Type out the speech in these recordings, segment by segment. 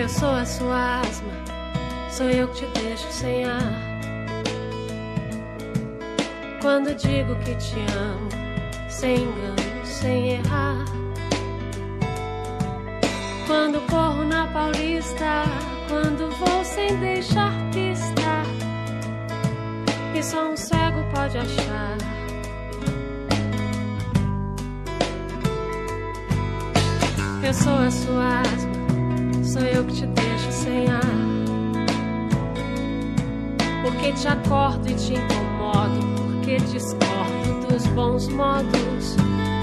Eu sou a sua asma, sou eu que te deixo sem ar. Quando digo que te amo, sem engano, sem errar. Quando corro na Paulista, quando vou sem deixar pista, e só um cego pode achar. Eu sou a sua asma, sou eu que te deixo sem ar. Porque te acordo e te incomodo, porque discordo dos bons modos.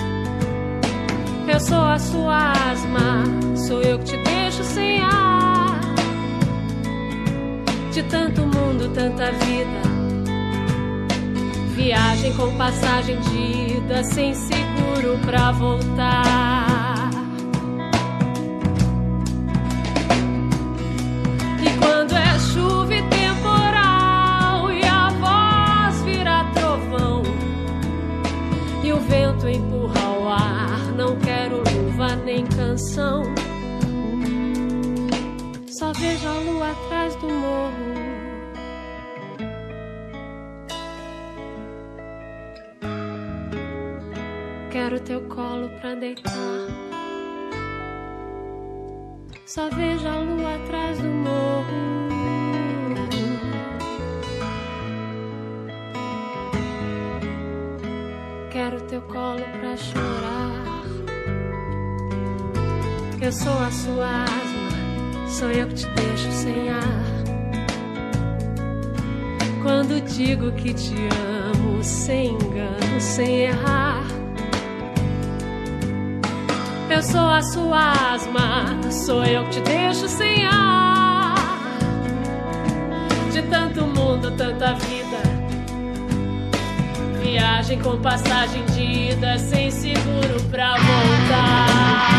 Eu sou a sua asma, sou eu que te deixo sem ar. De tanto mundo, tanta vida, viagem com passagem de ida, sem seguro pra voltar. E quando é chuva e temporal, e a voz vira trovão, e o vento empurra ao ar, não quero luva nem canção. Só vejo a lua atrás do morro. Quero teu colo pra deitar. Só vejo a lua atrás do morro. Quero teu colo pra chorar. Eu sou a sua asma, sou eu que te deixo sem ar. Quando digo que te amo, sem engano, sem errar. Eu sou a sua asma, sou eu que te deixo sem ar. De tanto mundo, tanta vida, viagem com passagem de ida, sem seguro pra voltar.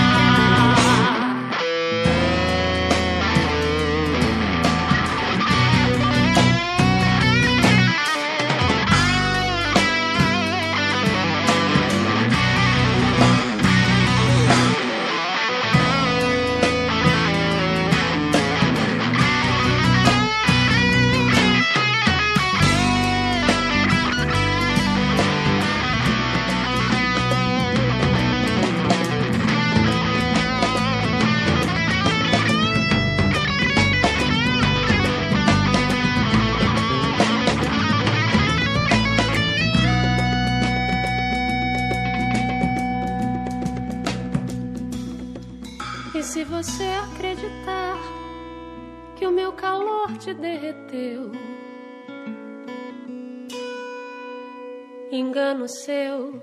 Se você acreditar que o meu calor te derreteu, engano seu.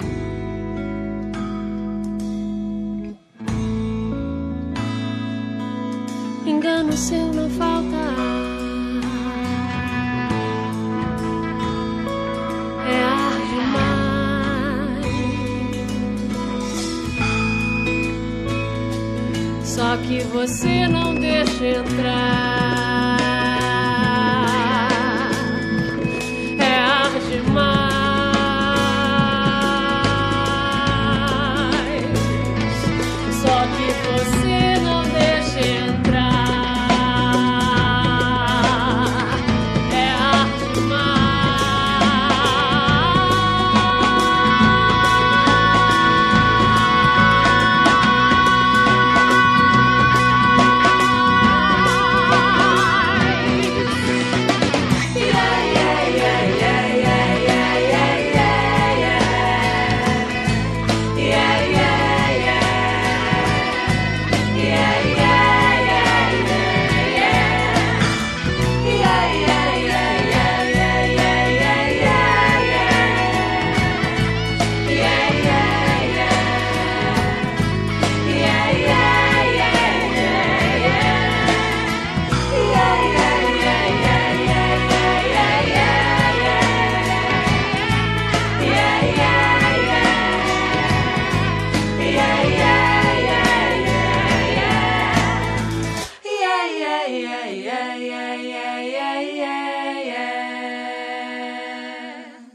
Engano seu, não falta ar. É ar demais. Só que você não deixa entrar.